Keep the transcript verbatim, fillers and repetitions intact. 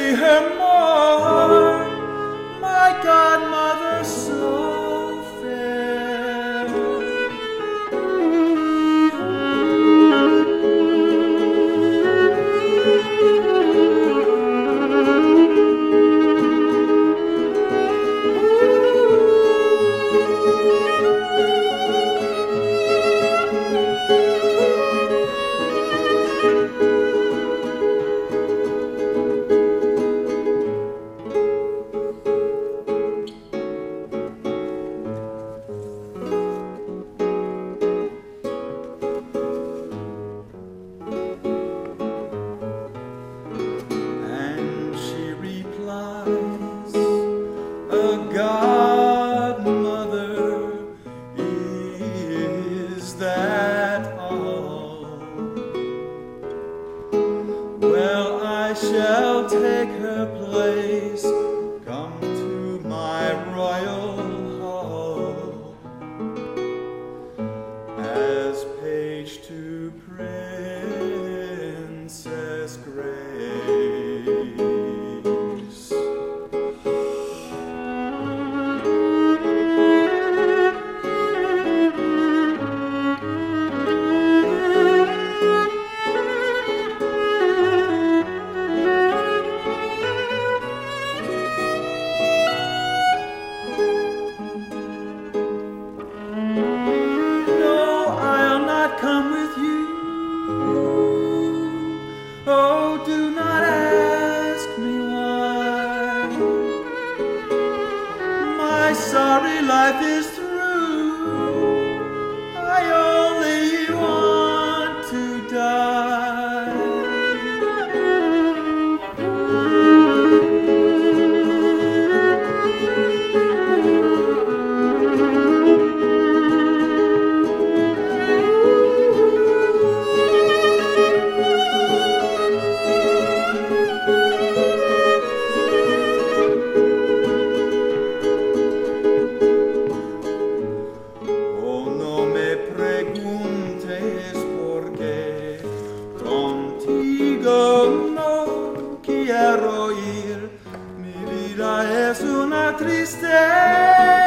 see her more, my godmother so fair. A godmother, is that all? Well, I shall take her place, come to my royal hall, as page to Princess Grace. Come with you. Oh, do not ask me why. My sorry life is through. I only want to die. No quiero ir, mi vida es una tristeza.